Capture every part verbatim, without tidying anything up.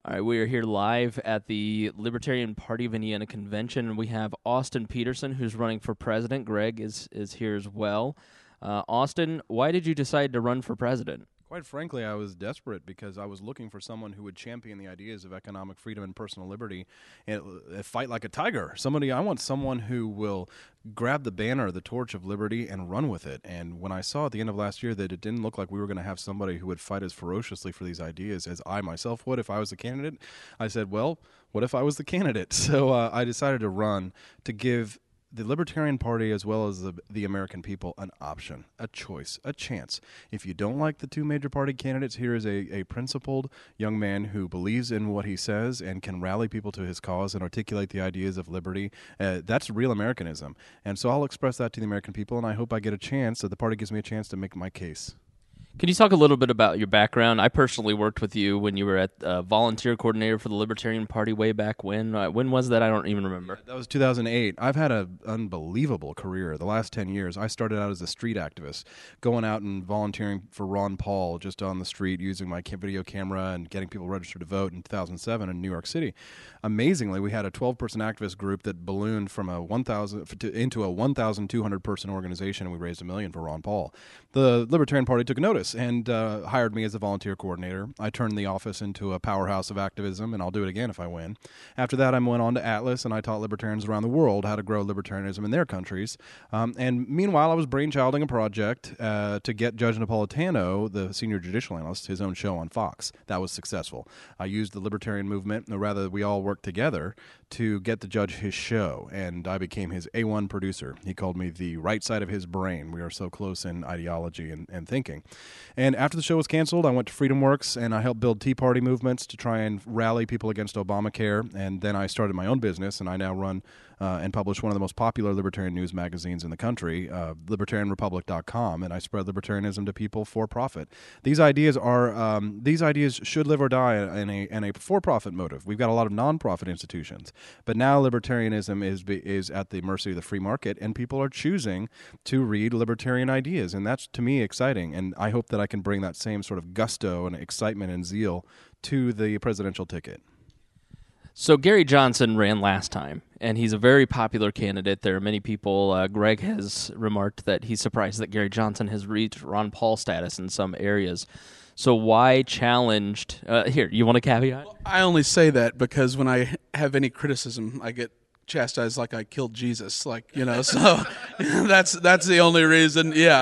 All right, we are here live at the Libertarian Party of Indiana convention. We have Austin Peterson, who's running for president. Greg is is here as well. Uh, Austin, why did you decide to run for president? Quite frankly, I was desperate because I was looking for someone who would champion the ideas of economic freedom and personal liberty and uh, fight like a tiger. Somebody, I want someone who will grab the banner, the torch of liberty, and run with it. And when I saw at the end of last year that it didn't look like we were going to have somebody who would fight as ferociously for these ideas as I myself would if I was the candidate, I said, well, what if I was the candidate? So uh, I decided to run to give the Libertarian Party, as well as the, the American people, an option, a choice, a chance. If you don't like the two major party candidates, here is a, a principled young man who believes in what he says and can rally people to his cause and articulate the ideas of liberty. Uh, that's real Americanism. And so I'll express that to the American people, and I hope I get a chance, that the party gives me a chance to make my case. Can you talk a little bit about your background? I personally worked with you when you were at uh, volunteer coordinator for the Libertarian Party way back when. Uh, when was that? I don't even remember. That was two thousand eight. I've had an unbelievable career the last ten years. I started out as a street activist, going out and volunteering for Ron Paul just on the street, using my video camera and getting people registered to vote in two thousand seven in New York City. Amazingly, we had a twelve-person activist group that ballooned from a one thousand to, into a one thousand two hundred person organization, and we raised a million for Ron Paul. The Libertarian Party took notice and uh, hired me as a volunteer coordinator. I turned the office into a powerhouse of activism, and I'll do it again if I win. After that, I went on to Atlas, and I taught libertarians around the world how to grow libertarianism in their countries. Um, and meanwhile, I was brainchilding a project uh, to get Judge Napolitano, the senior judicial analyst, his own show on Fox. That was successful. I used the libertarian movement, or rather, we all worked together to get the judge his show, and I became his A one producer. He called me the right side of his brain. We are so close in ideology and, and thinking. And after the show was canceled, I went to FreedomWorks, and I helped build Tea Party movements to try and rally people against Obamacare. And then I started my own business, and I now run uh, and publish one of the most popular libertarian news magazines in the country, uh, libertarian republic dot com, and I spread libertarianism to people for profit. These ideas are um, these ideas should live or die in a in a for-profit motive. We've got a lot of non-profit institutions, but now libertarianism is is at the mercy of the free market, and people are choosing to read libertarian ideas, and that's to me exciting. And I hope that I can bring that same sort of gusto and excitement and zeal to the presidential ticket. So Gary Johnson ran last time, and he's a very popular candidate. There are many people, uh, Greg has remarked that he's surprised that Gary Johnson has reached Ron Paul status in some areas. So why challenged, uh, here, you want a caveat? Well, I only say that because when I have any criticism, I get chastised like I killed Jesus, like, you know, so that's that's the only reason, yeah.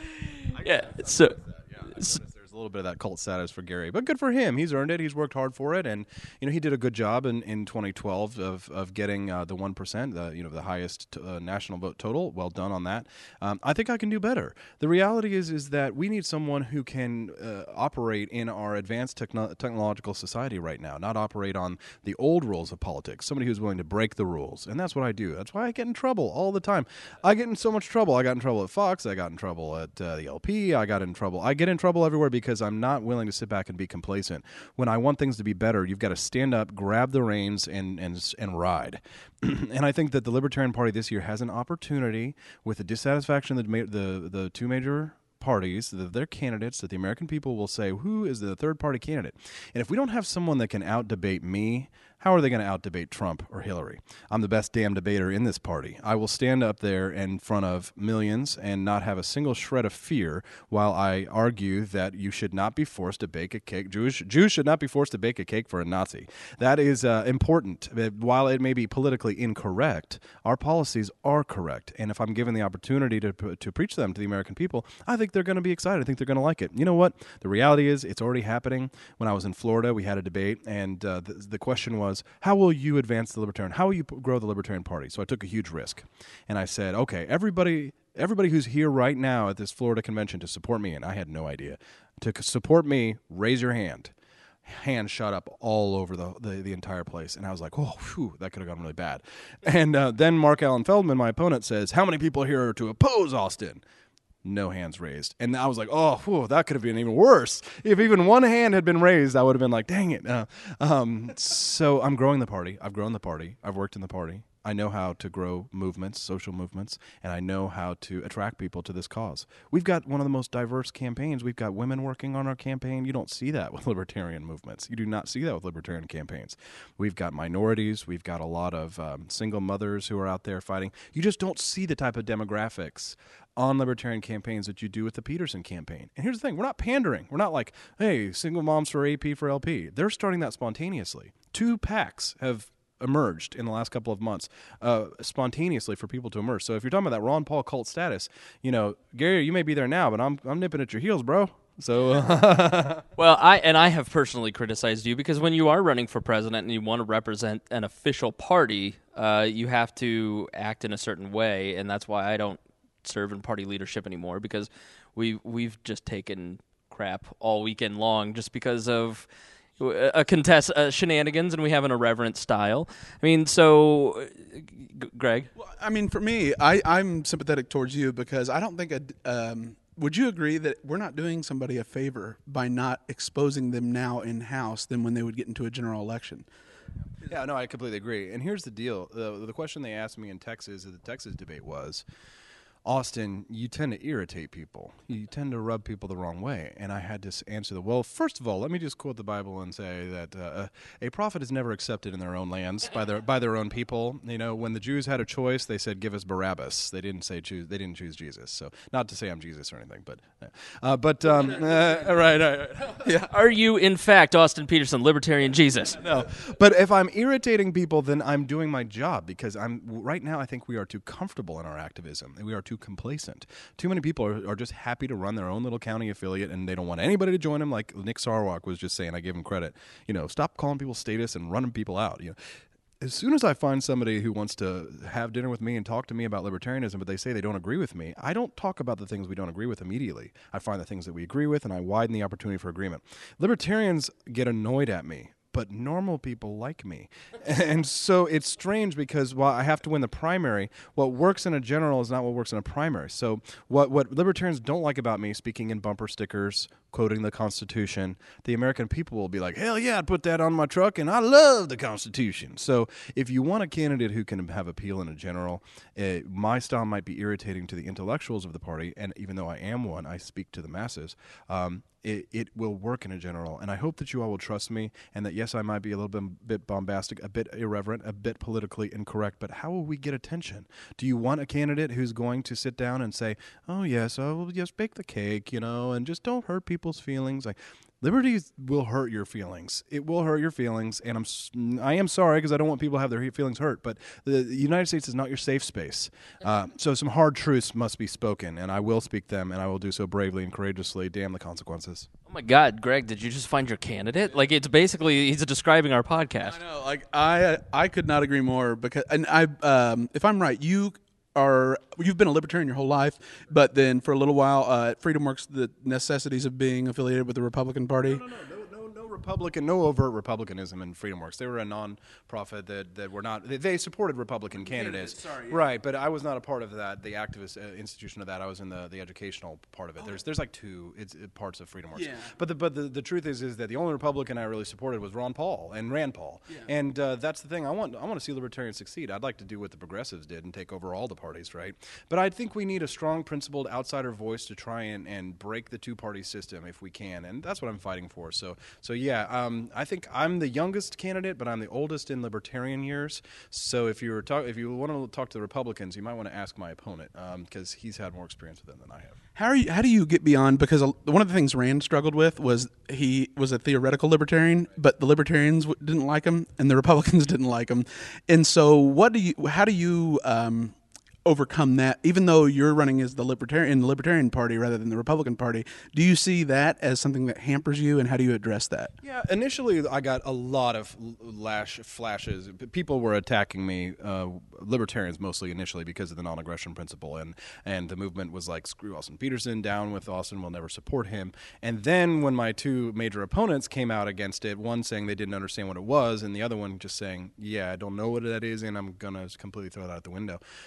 Yeah, so... There's a little bit of that cult status for Gary, but good for him. He's earned it. He's worked hard for it, and you know he did a good job in, in twenty twelve of of getting uh, the one percent, the you know the highest t- uh, national vote total. Well done on that. Um, I think I can do better. The reality is is that we need someone who can uh, operate in our advanced techno- technological society right now, not operate on the old rules of politics. Somebody who's willing to break the rules, and that's what I do. That's why I get in trouble all the time. I get in so much trouble. I got in trouble at Fox. I got in trouble at uh, the L P. I got in trouble. I get in trouble everywhere because Because I'm not willing to sit back and be complacent. When I want things to be better, you've got to stand up, grab the reins, and and and ride. And I think that the Libertarian Party this year has an opportunity, with the dissatisfaction of the the, the two major parties, the, their candidates, that the American people will say, who is the third party candidate? And if we don't have someone that can out-debate me, how are they going to out-debate Trump or Hillary? I'm the best damn debater in this party. I will stand up there in front of millions and not have a single shred of fear while I argue that you should not be forced to bake a cake. Jewish Jews should not be forced to bake a cake for a Nazi. That is uh, important. While it may be politically incorrect, our policies are correct. And if I'm given the opportunity to to preach them to the American people, I think they're going to be excited. I think they're going to like it. You know what? The reality is it's already happening. When I was in Florida, we had a debate, and uh, the, the question was, how will you advance the Libertarian? How will you p- grow the Libertarian Party? So I took a huge risk, and I said, okay, everybody everybody who's here right now at this Florida convention to support me, and I had no idea, to c- support me, raise your hand. Hands shot up all over the, the, the entire place, and I was like, oh, whew, that could have gone really bad. And uh, then Mark Allen Feldman, my opponent, says, how many people here are to oppose Austin? No hands raised. And I was like, oh, whew, that could have been even worse. If even one hand had been raised, I would have been like, dang it. Uh, um, so I'm growing the party. I've grown the party. I've worked in the party. I know how to grow movements, social movements, and I know how to attract people to this cause. We've got one of the most diverse campaigns. We've got women working on our campaign. You don't see that with libertarian movements. You do not see that with libertarian campaigns. We've got minorities. We've got a lot of um, single mothers who are out there fighting. You just don't see the type of demographics on libertarian campaigns that you do with the Peterson campaign. And here's the thing. We're not pandering. We're not like, hey, single moms for A P for L P. They're starting that spontaneously. Two PACs have emerged in the last couple of months uh, spontaneously for people to emerge. So if you're talking about that Ron Paul cult status, you know, Gary, you may be there now, but I'm I'm nipping at your heels, bro. So uh, well, I and I have personally criticized you because when you are running for president and you want to represent an official party, uh, you have to act in a certain way, and that's why I don't serve in party leadership anymore, because we we've just taken crap all weekend long just because of a contest uh, shenanigans, and we have an irreverent style. I mean, so G- Greg. Well, I mean, for me, I, I'm sympathetic towards you because I don't think a, um, would you agree that we're not doing somebody a favor by not exposing them now in house than when they would get into a general election? Yeah, no, I completely agree. And here's the deal: the the question they asked me in Texas, the Texas debate was, Austin, you tend to irritate people. You tend to rub people the wrong way. And I had to answer the, well, first of all, let me just quote the Bible and say that uh, a prophet is never accepted in their own lands by their by their own people. You know, when the Jews had a choice, they said, give us Barabbas. They didn't say choose. They didn't choose Jesus. So not to say I'm Jesus or anything, but uh, but um, uh, right, right, right. Yeah. Are you in fact Austin Peterson, libertarian Jesus? No. But if I'm irritating people, then I'm doing my job, because I'm right now I think we are too comfortable in our activism. We are too complacent. Too many people are, are just happy to run their own little county affiliate, and they don't want anybody to join them. Like Nick Sarwark was just saying, I give him credit. You know, stop calling people status and running people out. You know, as soon as I find somebody who wants to have dinner with me and talk to me about libertarianism, but they say they don't agree with me, I don't talk about the things we don't agree with immediately. I find the things that we agree with, and I widen the opportunity for agreement. Libertarians get annoyed at me, but normal people like me. And so it's strange, because while I have to win the primary, what works in a general is not what works in a primary. So what, what libertarians don't like about me, speaking in bumper stickers, quoting the Constitution, the American people will be like, hell yeah, I'd put that on my truck, and I love the Constitution. So if you want a candidate who can have appeal in a general, uh, my style might be irritating to the intellectuals of the party, and even though I am one, I speak to the masses. Um, It, it will work in a general, and I hope that you all will trust me, and that yes, I might be a little bit, bit bombastic, a bit irreverent, a bit politically incorrect, but how will we get attention? Do you want a candidate who's going to sit down and say, oh yes, I will just bake the cake, you know, and just don't hurt people's feelings? Like, liberty will hurt your feelings. It will hurt your feelings, and I'm I am sorry, because I don't want people to have their feelings hurt. But the, the United States is not your safe space. Uh, so some hard truths must be spoken, and I will speak them, and I will do so bravely and courageously. Damn the consequences. Oh my God, Greg, did you just find your candidate? Like, it's basically he's describing our podcast. I know, like I I could not agree more, because and I um, if I'm right, you. Are you've been a libertarian your whole life, but then for a little while, uh, FreedomWorks, the necessities of being affiliated with the Republican Party. No, no, no, no, no, no Republican, no overt Republicanism in FreedomWorks. They were a non-profit that, that were not. They, they supported Republican candidates, sorry, yeah. Right? But I was not a part of that. The activist uh, institution of that. I was in the, the educational part of it. Oh. There's there's like two it's, it, parts of FreedomWorks. Yeah. But the but the, the truth is is that the only Republican I really supported was Ron Paul and Rand Paul. Yeah. And uh, that's the thing. I want I want to see libertarians succeed. I'd like to do what the progressives did and take over all the parties, right? But I think we need a strong, principled outsider voice to try and, and break the two-party system if we can, and that's what I'm fighting for. So, so yeah, um, I think I'm the youngest candidate, but I'm the oldest in libertarian years. So if you were talk, if you want to talk to the Republicans, you might want to ask my opponent, because um, he's had more experience with them than I have. How are you? How do you get beyond? Because one of the things Rand struggled with was he was a theoretical libertarian, but the libertarians didn't like him, and the Republicans didn't like him, and so what do you? How do you? Um, overcome that, even though you're running as the libertarian in the Libertarian Party rather than the Republican Party? Do you see that as something that hampers you, and how do you address that? Yeah, initially I got a lot of lash flashes. People were attacking me, uh, libertarians mostly initially, because of the non-aggression principle, and and the movement was like, screw Austin Peterson, down with Austin, we'll never support him. And then when my two major opponents came out against it, one saying they didn't understand what it was, and the other one just saying, yeah, I don't know what that is, and I'm gonna completely throw that out the window. Um,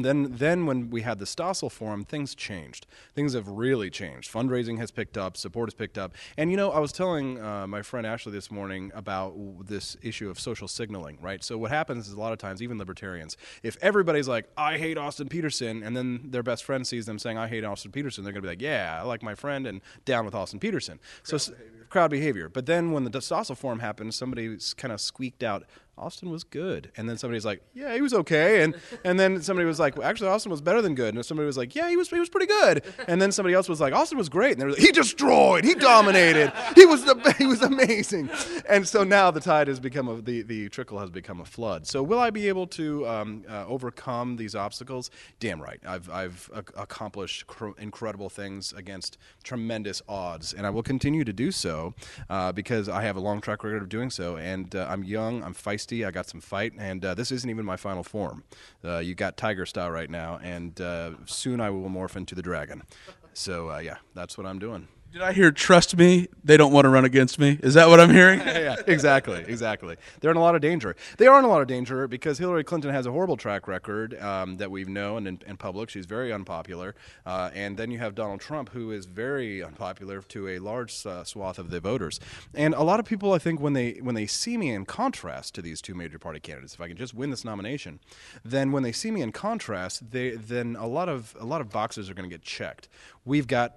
then then when we had the Stossel Forum, things changed. Things have really changed. Fundraising has picked up, support has picked up. And, you know, I was telling uh, my friend Ashley this morning about this issue of social signaling, right? So what happens is a lot of times, even libertarians, if everybody's like, I hate Austin Peterson, and then their best friend sees them saying, I hate Austin Peterson, they're going to be like, yeah, I like my friend and down with Austin Peterson. Crowd so behavior. Crowd behavior. But then when the Stossel Forum happened, somebody kind of squeaked out, Austin was good. And then somebody's like, yeah, he was okay. And and then somebody was like, well, actually, Austin was better than good. And somebody was like, yeah, he was he was pretty good. And then somebody else was like, Austin was great. And they were like, he destroyed. He dominated. He was the, he was amazing. And so now the tide has become, a, the, the trickle has become a flood. So will I be able to um, uh, overcome these obstacles? Damn right. I've, I've uh, accomplished cr- incredible things against tremendous odds. And I will continue to do so uh, because I have a long track record of doing so. And uh, I'm young. I'm feisty. I got some fight, and uh, this isn't even my final form. Uh, you got tiger style right now, and uh, soon I will morph into the dragon. So, uh, yeah, that's what I'm doing. Did I hear, trust me, they don't want to run against me? Is that what I'm hearing? Yeah, exactly, exactly. They're in a lot of danger. They are in a lot of danger because Hillary Clinton has a horrible track record um, that we've known in, in public. She's very unpopular. Uh, and then you have Donald Trump, who is very unpopular to a large uh, swath of the voters. And a lot of people, I think, when they when they see me in contrast to these two major party candidates, if I can just win this nomination, then when they see me in contrast, they then a lot of a lot of boxes are going to get checked. We've got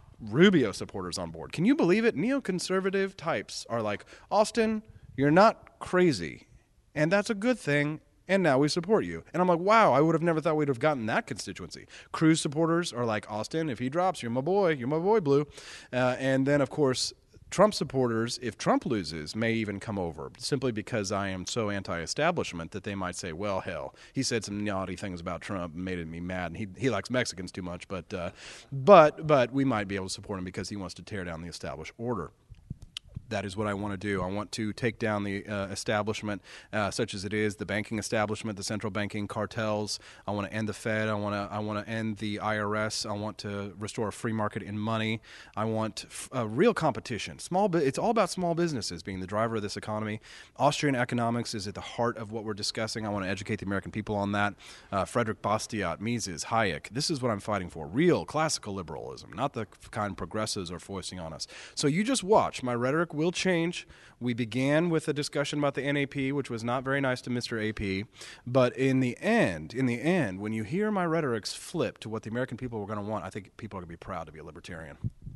Rubio supporters on board. Can you believe it? Neoconservative types are like, Austin, you're not crazy, and that's a good thing, and now we support you. And I'm like, wow, I would have never thought we'd have gotten that constituency. Cruz supporters are like, Austin, if he drops, you're my boy, you're my boy, Blue. Uh, and then, of course, Trump supporters, if Trump loses, may even come over simply because I am so anti-establishment that they might say, well, hell, he said some naughty things about Trump and made me mad, and he he likes Mexicans too much, but uh, but but we might be able to support him because he wants to tear down the established order. That is what I want to do. I want to take down the uh, establishment, uh, such as it is, the banking establishment, the central banking cartels. I want to end the Fed. I want to. I want to end the I R S. I want to restore a free market in money. I want f- uh, real competition. Small. Bu- it's all about small businesses being the driver of this economy. Austrian economics is at the heart of what we're discussing. I want to educate the American people on that. Uh, Frederick Bastiat, Mises, Hayek. This is what I'm fighting for. Real classical liberalism, not the kind progressives are foisting on us. So you just watch. My rhetoric will change. We began with a discussion about the N A P, which was not very nice to Mister A P. But in the end, in the end, when you hear my rhetorics flip to what the American people were going to want, I think people are going to be proud to be a libertarian.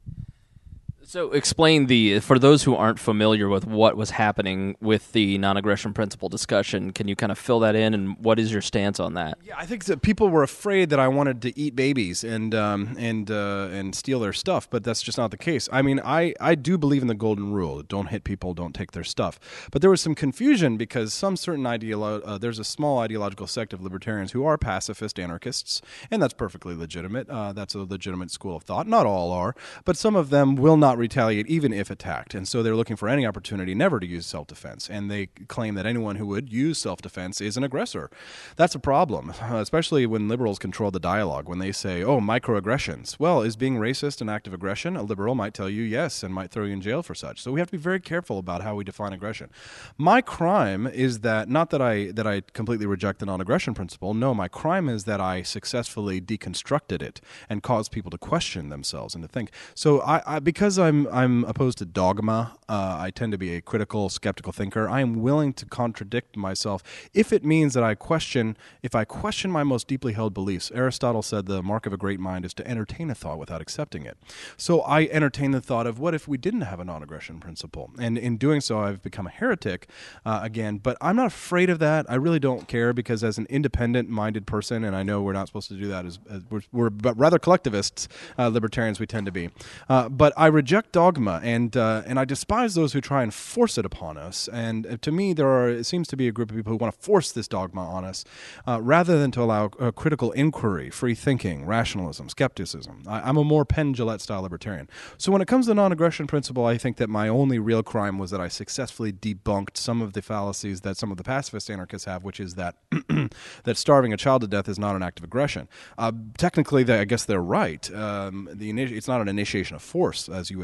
So explain the, for those who aren't familiar with what was happening with the non-aggression principle discussion, can you kind of fill that in, and what is your stance on that? Yeah, I think that people were afraid that I wanted to eat babies and um, and uh, and steal their stuff, but that's just not the case. I mean, I, I do believe in the golden rule: don't hit people, don't take their stuff. But there was some confusion because some certain ideolo- uh, there's a small ideological sect of libertarians who are pacifist anarchists, and that's perfectly legitimate. Uh, that's a legitimate school of thought. Not all are, but some of them will not retaliate even if attacked, and so they're looking for any opportunity never to use self-defense, and they claim that anyone who would use self-defense is an aggressor. That's a problem, uh, especially when liberals control the dialogue. When they say, oh, microaggressions. Well, is being racist an act of aggression? A liberal might tell you yes and might throw you in jail for such. So we have to be very careful about how we define aggression. My crime is that, not that I that I completely reject the non-aggression principle, no, my crime is that I successfully deconstructed it and caused people to question themselves and to think. So I, I because I I'm I'm opposed to dogma. Uh, I tend to be a critical, skeptical thinker. I am willing to contradict myself if it means that I question, if I question my most deeply held beliefs. Aristotle said the mark of a great mind is to entertain a thought without accepting it. So I entertain the thought of what if we didn't have a non-aggression principle? And in doing so, I've become a heretic uh, again. But I'm not afraid of that. I really don't care because as an independent-minded person, and I know we're not supposed to do that, as, as we're, we're but rather collectivists, uh, libertarians we tend to be. Uh, but I reject dogma, and uh, and I despise those who try and force it upon us. And uh, to me, there are it seems to be a group of people who want to force this dogma on us, uh, rather than to allow uh, critical inquiry, free thinking, rationalism, skepticism. I, I'm a more Penn Jillette style libertarian. So when it comes to the non-aggression principle, I think that my only real crime was that I successfully debunked some of the fallacies that some of the pacifist anarchists have, which is that that starving a child to death is not an act of aggression. Uh, technically, they, I guess they're right. Um, the initi- it's not an initiation of force, as you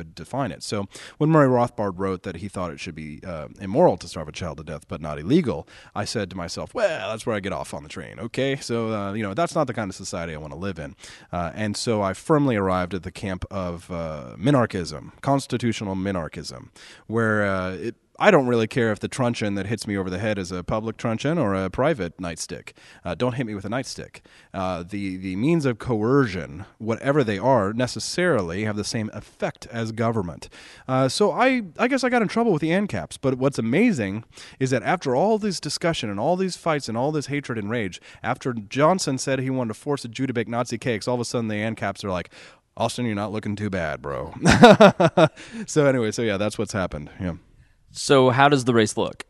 would define it. So when Murray Rothbard wrote that he thought it should be uh, immoral to starve a child to death, but not illegal, I said to myself, well, that's where I get off on the train. Okay, so uh, you know that's not the kind of society I want to live in, uh, and so I firmly arrived at the camp of uh, minarchism, constitutional minarchism, where uh, it. I don't really care if the truncheon that hits me over the head is a public truncheon or a private nightstick. Uh, don't hit me with a nightstick. Uh, the, the means of coercion, whatever they are, necessarily have the same effect as government. Uh, so I, I guess I got in trouble with the ANCAPs. But what's amazing is that after all this discussion and all these fights and all this hatred and rage, after Johnson said he wanted to force a Jew to bake Nazi cakes, all of a sudden the ANCAPs are like, Austin, you're not looking too bad, bro. So anyway, so yeah, that's what's happened. Yeah. So how does the race look?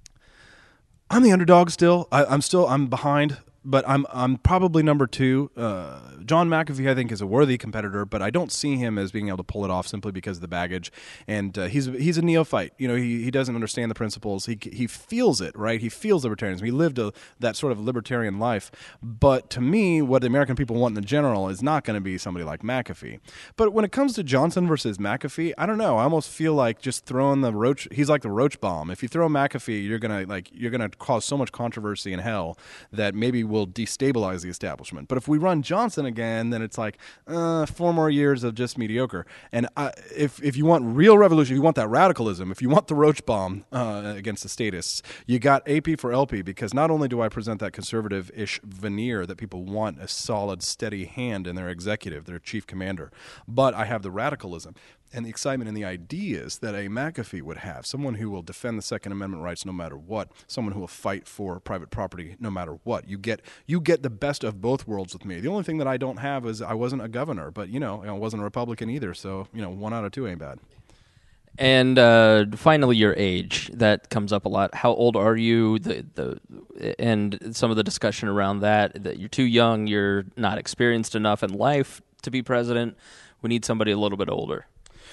I'm the underdog still. I, I'm still I'm behind, but I'm I'm probably number two. Uh, John McAfee, I think, is a worthy competitor, but I don't see him as being able to pull it off simply because of the baggage. And uh, he's he's a neophyte. You know, he he doesn't understand the principles. He he feels it, right? He feels libertarianism. He lived a, that sort of libertarian life. But to me, what the American people want in the general is not going to be somebody like McAfee. But when it comes to Johnson versus McAfee, I don't know. I almost feel like just throwing the roach. He's like the roach bomb. If you throw McAfee, you're gonna like you're gonna cause so much controversy in hell that maybe will destabilize the establishment. But if we run Johnson again, then it's like uh, four more years of just mediocre. And I, if if you want real revolution, if you want that radicalism, if you want the roach bomb uh, against the statists, you got A P for L P, because not only do I present that conservative-ish veneer that people want, a solid, steady hand in their executive, their chief commander, but I have the radicalism and the excitement and the ideas that a McAfee would have, someone who will defend the Second Amendment rights no matter what, someone who will fight for private property no matter what. You get you get the best of both worlds with me. The only thing that I don't have is I wasn't a governor, but, you know, I wasn't a Republican either, so, you know, one out of two ain't bad. And uh, finally, your age. That comes up a lot. How old are you? The the and some of the discussion around that, that you're too young, you're not experienced enough in life to be president. We need somebody a little bit older.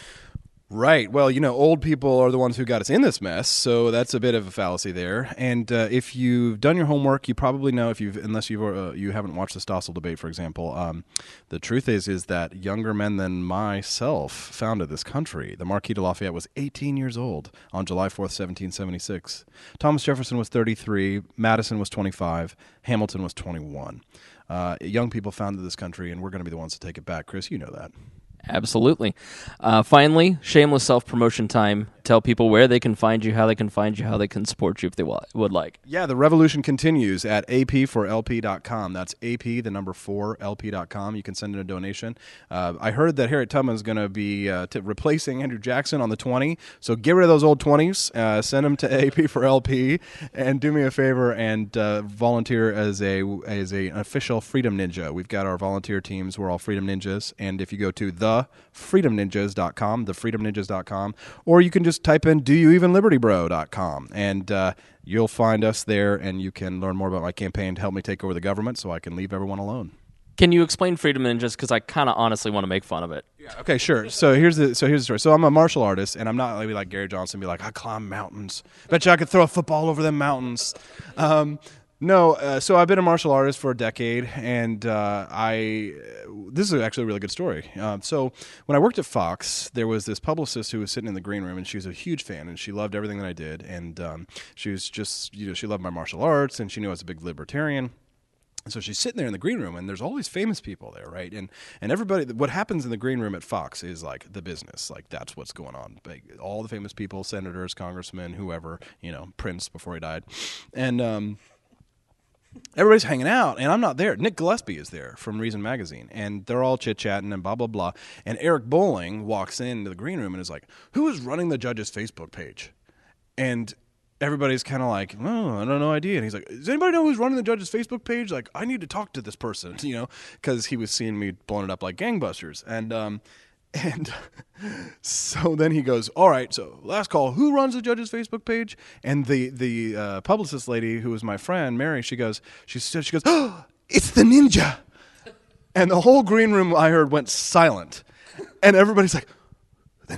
Right. Well, you know, old people are the ones who got us in this mess, so that's a bit of a fallacy there. And uh, if you've done your homework, you probably know, if you've, unless you've uh, you haven't watched the Stossel debate, for example, um, the truth is is that younger men than myself founded this country. The Marquis de Lafayette was eighteen years old on July fourth, seventeen seventy-six. Thomas Jefferson was thirty-three. Madison was twenty-five. Hamilton was twenty-one. Uh, young people founded this country, and we're going to be the ones to take it back. Chris, you know that. Absolutely. Uh, finally, shameless self-promotion time. Tell people where they can find you, how they can find you, how they can support you if they w- would like. Yeah, the revolution continues at A P four L P dot com. That's A P, the number four, L P dot com. You can send in a donation. Uh, I heard that Harriet Tubman is going to be uh, t- replacing Andrew Jackson on the twenty, so get rid of those old twenties, uh, send them to A P four L P, and do me a favor and uh, volunteer as a as a, an official Freedom Ninja. We've got our volunteer teams. We're all Freedom Ninjas, and if you go to the freedom ninjas dot com, the freedom ninjas dot com, or you can just type in do you even liberty bro dot com, and uh, you'll find us there, and you can learn more about my campaign to help me take over the government so I can leave everyone alone. Can you explain Freedom Ninjas? Because I kind of honestly want to make fun of it. Yeah, okay, sure. So here's the so here's the story. So I'm a martial artist, and I'm not maybe like Gary Johnson, be like, I climb mountains. Bet you I could throw a football over them mountains. Um, No, uh, so I've been a martial artist for a decade, and uh, I. This is actually a really good story. Uh, so when I worked at Fox, there was this publicist who was sitting in the green room, and she was a huge fan, and she loved everything that I did, and um, she was just, you know, she loved my martial arts, and she knew I was a big libertarian. And so she's sitting there in the green room, and there's all these famous people there, right? And and everybody, what happens in the green room at Fox is like the business, like that's what's going on. Like, all the famous people, senators, congressmen, whoever, you know, Prince before he died, and. Um, Everybody's hanging out, and I'm not there. Nick Gillespie is there from Reason Magazine, and they're all chit-chatting and blah, blah, blah. And Eric Bolling walks into the green room and is like, who is running the judge's Facebook page? And everybody's kind of like, oh, I don't know idea. And he's like, does anybody know who's running the judge's Facebook page? Like, I need to talk to this person, you know, because he was seeing me blowing it up like gangbusters. And, um, And so then he goes, all right, so last call, who runs the judge's Facebook page? And the the uh, publicist lady, who was my friend, Mary, she goes, she said, she goes, oh, it's the ninja. And the whole green room, I heard, went silent. And everybody's like, the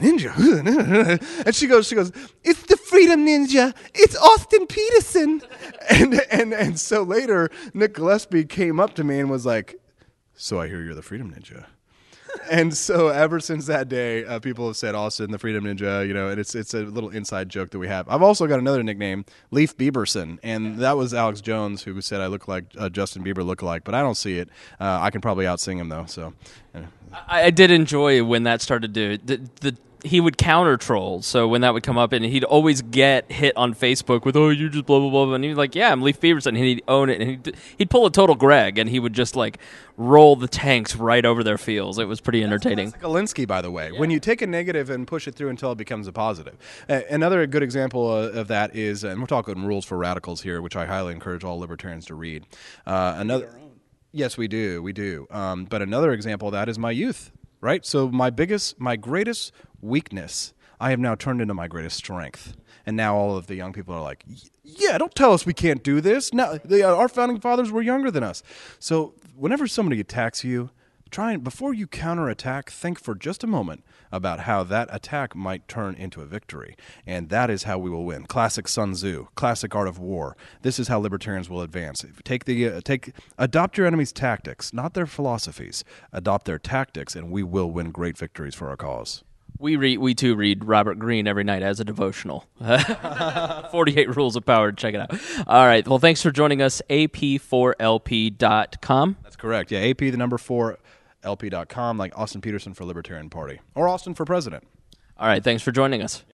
ninja? And she goes, she goes, it's the Freedom Ninja. It's Austin Peterson. And, and, and so later, Nick Gillespie came up to me and was like, so I hear you're the Freedom Ninja. And so ever since that day, uh, people have said Austin, the Freedom Ninja, you know, and it's it's a little inside joke that we have. I've also got another nickname, Leaf Bieberson, and that was Alex Jones who said I look like uh, Justin Bieber lookalike, but I don't see it. Uh, I can probably outsing him though. So, uh, I, I did enjoy when that started to the, the he would counter troll. So when that would come up, and he'd always get hit on Facebook with, "Oh, you're just blah blah blah," and he'd be like, "Yeah, I'm Leaf Bieberson," and he'd own it, and he'd, he'd pull a total Greg, and he would just like roll the tanks right over their fields. It was pretty entertaining. That's Alinsky, by the way. Yeah. When you take a negative and push it through until it becomes a positive. Uh, another good example uh, of that is, and we're talking Rules for Radicals here, which I highly encourage all libertarians to read. Uh, another, yes, we do, we do. Um, but another example of that is my youth. Right? So my biggest, my greatest weakness, I have now turned into my greatest strength. And now all of the young people are like, yeah, don't tell us we can't do this. Now, they, uh, our founding fathers were younger than us. So whenever somebody attacks you, try and, before you counterattack, think for just a moment about how that attack might turn into a victory. And that is how we will win. Classic Sun Tzu, classic Art of War. This is how libertarians will advance. Take the uh, take adopt your enemy's tactics, not their philosophies. Adopt their tactics, and we will win great victories for our cause. We read, we too read Robert Greene every night as a devotional. forty-eight Rules of Power. Check it out. All right. Well, thanks for joining us. A P four L P dot com. That's correct. Yeah, A P, the number four, L P dot com, like Austin Peterson for Libertarian Party. Or Austin for President. All right. Thanks for joining us.